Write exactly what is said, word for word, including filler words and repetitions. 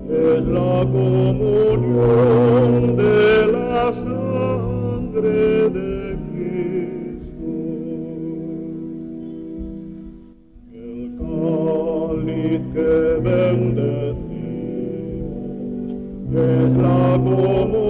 es la comunión de la sangre de Cristo. El cáliz que bendecimos es la comunión